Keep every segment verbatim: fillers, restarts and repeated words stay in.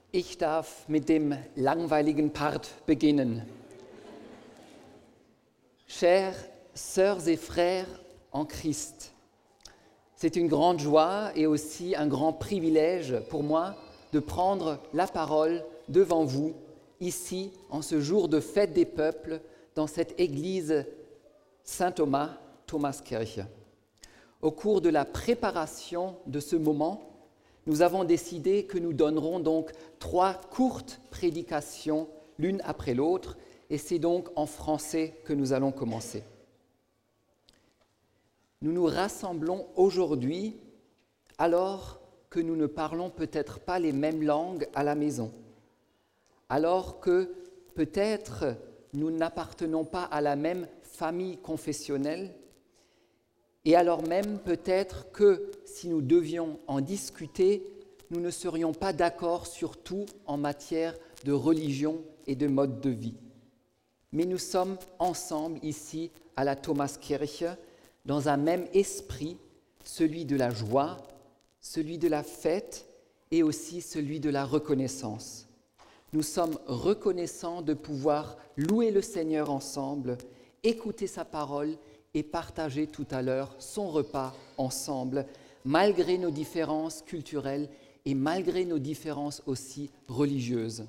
Ich darf mit dem langweiligen Part beginnen. Chères sœurs et frères en Christ, c'est une grande joie et aussi un grand privilège pour moi de prendre la parole devant vous, ici, en ce jour de fête des peuples, dans cette église Saint-Thomas, Thomaskirche. Au cours de la préparation de ce moment, nous avons décidé que nous donnerons donc trois courtes prédications l'une après l'autre, et c'est donc en français que nous allons commencer. Nous nous rassemblons aujourd'hui alors que nous ne parlons peut-être pas les mêmes langues à la maison, alors que peut-être nous n'appartenons pas à la même famille confessionnelle, et alors même peut-être que si nous devions en discuter, nous ne serions pas d'accord sur tout en matière de religion et de mode de vie. Mais nous sommes ensemble ici à la Thomaskirche dans un même esprit, celui de la joie, celui de la fête et aussi celui de la reconnaissance. Nous sommes reconnaissants de pouvoir louer le Seigneur ensemble, écouter sa parole et partager tout à l'heure son repas ensemble, malgré nos différences culturelles et malgré nos différences aussi religieuses.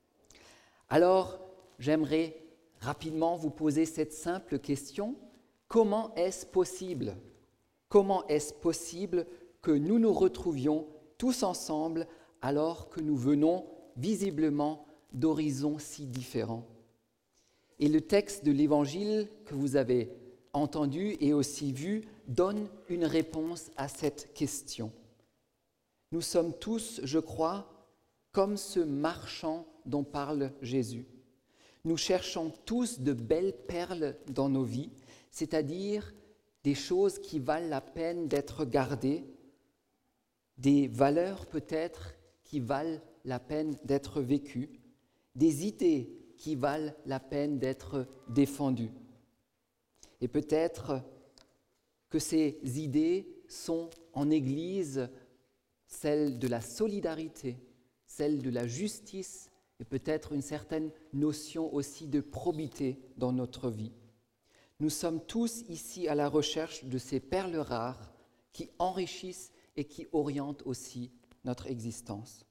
Alors, j'aimerais rapidement vous poser cette simple question. Comment est-ce possible? Comment est-ce possible que nous nous retrouvions tous ensemble alors que nous venons visiblement d'horizons si différents? Et le texte de l'Évangile que vous avez entendu et aussi vu donne une réponse à cette question. Nous sommes tous, je crois, comme ce marchand dont parle Jésus. Nous cherchons tous de belles perles dans nos vies, c'est-à-dire des choses qui valent la peine d'être gardées, des valeurs peut-être qui valent la peine d'être vécues, des idées qui valent la peine d'être défendues. Et peut-être que ces idées sont en Église celles de la solidarité, celles de la justice et peut-être une certaine notion aussi de probité dans notre vie. Nous sommes tous ici à la recherche de ces perles rares qui enrichissent et qui orientent aussi notre existence.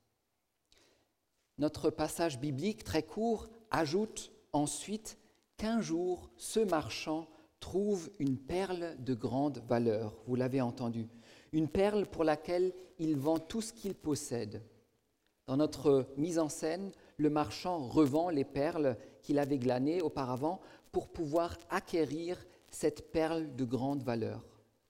Notre passage biblique très court ajoute ensuite qu'un jour, ce marchand trouve une perle de grande valeur, vous l'avez entendu, une perle pour laquelle il vend tout ce qu'il possède. Dans notre mise en scène, le marchand revend les perles qu'il avait glanées auparavant pour pouvoir acquérir cette perle de grande valeur.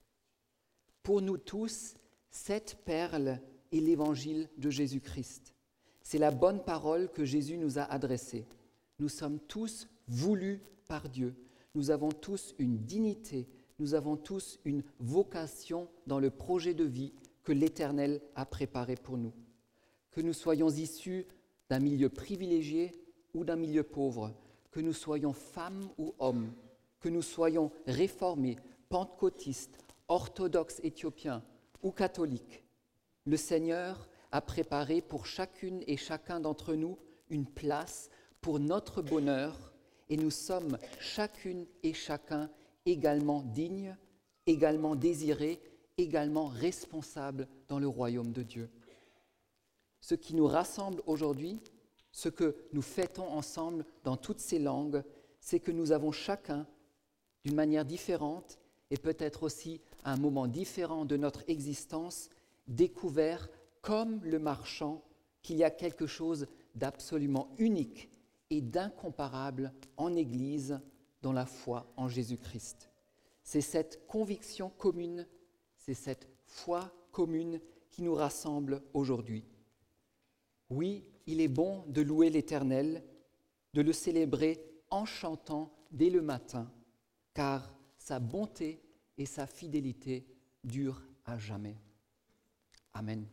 Pour nous tous, cette perle est l'évangile de Jésus-Christ. C'est la bonne parole que Jésus nous a adressée. Nous sommes tous voulus par Dieu. Nous avons tous une dignité, nous avons tous une vocation dans le projet de vie que l'Éternel a préparé pour nous. Que nous soyons issus d'un milieu privilégié ou d'un milieu pauvre, que nous soyons femmes ou hommes, que nous soyons réformés, pentecôtistes, orthodoxes éthiopiens ou catholiques, le Seigneur a préparé pour chacune et chacun d'entre nous une place pour notre bonheur. Et nous sommes chacune et chacun également dignes, également désirés, également responsables dans le royaume de Dieu. Ce qui nous rassemble aujourd'hui, ce que nous fêtons ensemble dans toutes ces langues, c'est que nous avons chacun, d'une manière différente et peut-être aussi à un moment différent de notre existence, découvert, comme le marchand, qu'il y a quelque chose d'absolument unique et d'incomparable en Église dans la foi en Jésus-Christ. C'est cette conviction commune, c'est cette foi commune qui nous rassemble aujourd'hui. Oui, il est bon de louer l'Éternel, de le célébrer en chantant dès le matin, car sa bonté et sa fidélité durent à jamais. Amen.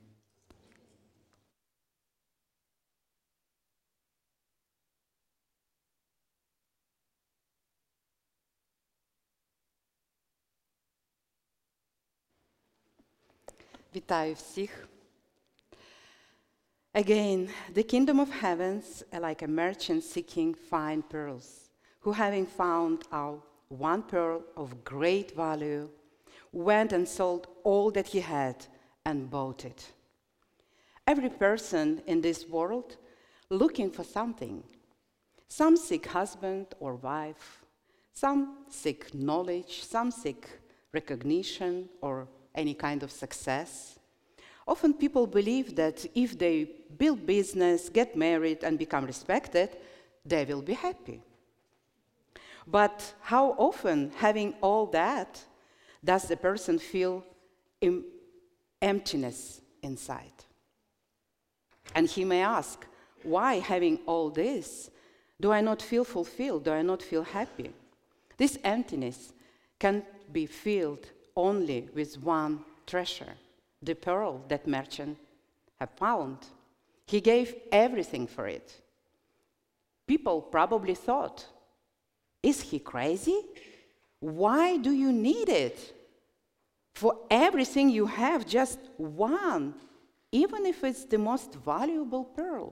Вітаю всіх. Again, the kingdom of heavens are like a merchant seeking fine pearls, who having found out one pearl of great value, went and sold all that he had and bought it. Every person in this world looking for something. Some seek husband or wife, some seek knowledge, some seek recognition or any kind of success. Often people believe that if they build business, get married, and become respected, they will be happy. But how often, having all that, does the person feel em- emptiness inside? And he may ask, why, having all this, do I not feel fulfilled? Do I not feel happy? This emptiness can be filled only with one treasure, the pearl that merchant had found. He gave everything for it. People probably thought, is he crazy? Why do you need it? For everything you have, just one, even if it's the most valuable pearl.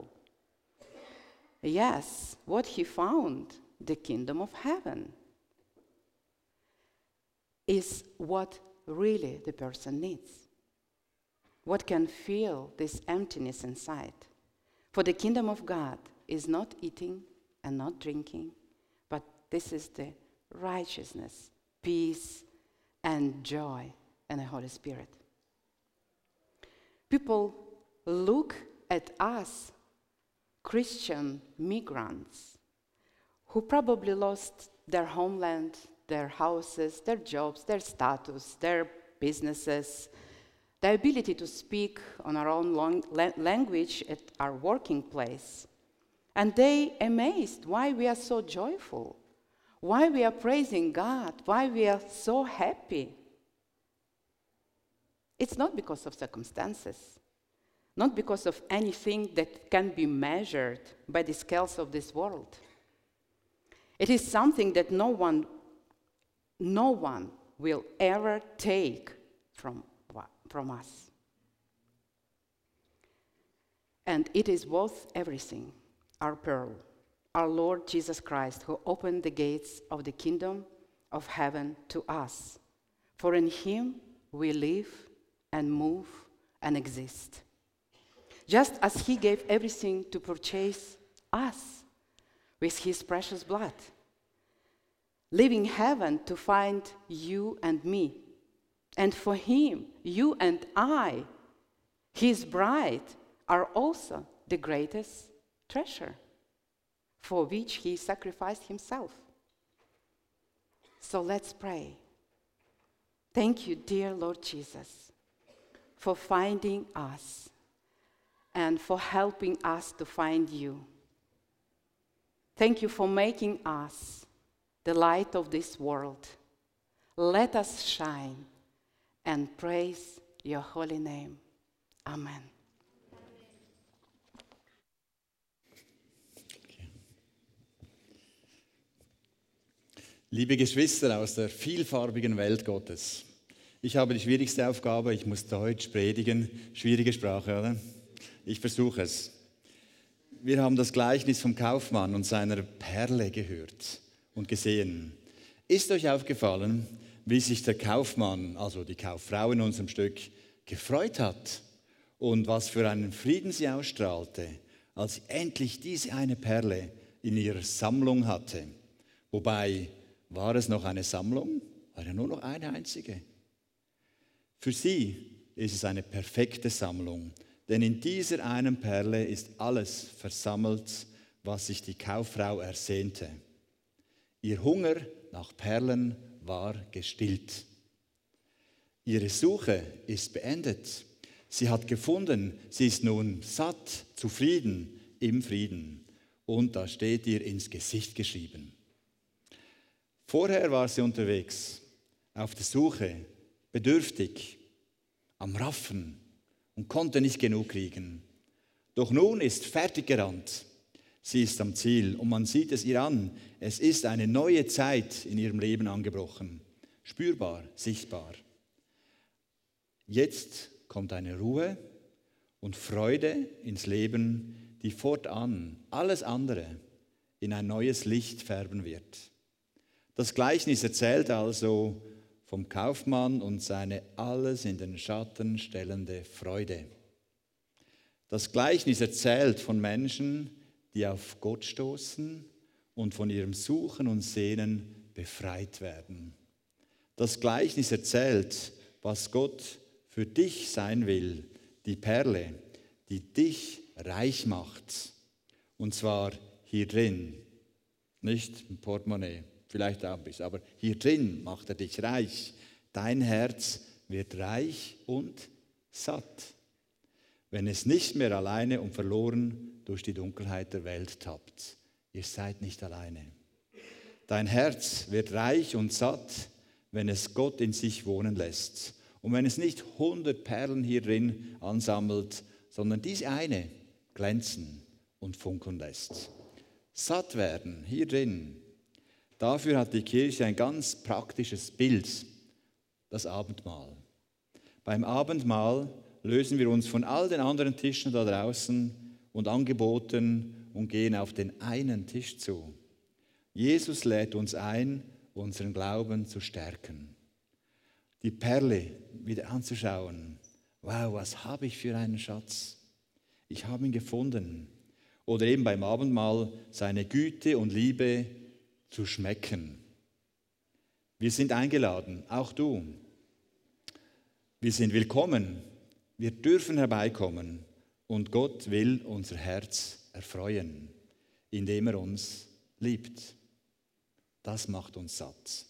Yes, what he found, the kingdom of heaven, is what really the person needs. What can fill this emptiness inside? For the kingdom of God is not eating and not drinking, but this is the righteousness, peace, and joy in the Holy Spirit. People look at us, Christian migrants, who probably lost their homeland, their houses, their jobs, their status, their businesses, the ability to speak on our own long la- language at our working place. And they amazed why we are so joyful, why we are praising God, why we are so happy. It's not because of circumstances, not because of anything that can be measured by the scales of this world. It is something that no one, no one will ever take from, from us. And it is worth everything, our pearl, our Lord Jesus Christ, who opened the gates of the kingdom of heaven to us. For in him we live and move and exist. Just as he gave everything to purchase us with his precious blood, leaving heaven to find you and me. And for him, you and I, his bride, are also the greatest treasure, for which he sacrificed himself. So let's pray. Thank you, dear Lord Jesus, for finding us and for helping us to find you. Thank you for making us the light of this world. Let us shine and praise your holy name. Amen. Liebe Geschwister aus der vielfarbigen Welt Gottes, ich habe die schwierigste Aufgabe, ich muss Deutsch predigen, schwierige Sprache, oder? Ich versuche es. Wir haben das Gleichnis vom Kaufmann und seiner Perle gehört und gesehen. Ist euch aufgefallen, wie sich der Kaufmann, also die Kauffrau in unserem Stück, gefreut hat und was für einen Frieden sie ausstrahlte, als sie endlich diese eine Perle in ihrer Sammlung hatte? Wobei, war es noch eine Sammlung? War ja nur noch eine einzige. Für sie ist es eine perfekte Sammlung, denn in dieser einen Perle ist alles versammelt, was sich die Kauffrau ersehnte. Ihr Hunger nach Perlen war gestillt. Ihre Suche ist beendet. Sie hat gefunden, sie ist nun satt, zufrieden, im Frieden. Und da steht ihr ins Gesicht geschrieben. Vorher war sie unterwegs, auf der Suche, bedürftig, am Raffen und konnte nicht genug kriegen. Doch nun ist fertig gerannt. Sie ist am Ziel und man sieht es ihr an. Es ist eine neue Zeit in ihrem Leben angebrochen. Spürbar, sichtbar. Jetzt kommt eine Ruhe und Freude ins Leben, die fortan alles andere in ein neues Licht färben wird. Das Gleichnis erzählt also vom Kaufmann und seine alles in den Schatten stellende Freude. Das Gleichnis erzählt von Menschen, die auf Gott stoßen und von ihrem Suchen und Sehnen befreit werden. Das Gleichnis erzählt, was Gott für dich sein will, die Perle, die dich reich macht. Und zwar hier drin, nicht im Portemonnaie, vielleicht auch ein bisschen, aber hier drin macht er dich reich. Dein Herz wird reich und satt, wenn es nicht mehr alleine und verloren durch die Dunkelheit der Welt tappt. Ihr seid nicht alleine. Dein Herz wird reich und satt, wenn es Gott in sich wohnen lässt. Und wenn es nicht hundert Perlen hier drin ansammelt, sondern diese eine glänzen und funkeln lässt. Satt werden hier drin. Dafür hat die Kirche ein ganz praktisches Bild, das Abendmahl. Beim Abendmahl lösen wir uns von all den anderen Tischen da draußen und Angeboten und gehen auf den einen Tisch zu. Jesus lädt uns ein, unseren Glauben zu stärken. Die Perle wieder anzuschauen. Wow, was habe ich für einen Schatz? Ich habe ihn gefunden. Oder eben beim Abendmahl seine Güte und Liebe zu schmecken. Wir sind eingeladen, auch du. Wir sind willkommen. Wir dürfen herbeikommen und Gott will unser Herz erfreuen, indem er uns liebt. Das macht uns satt.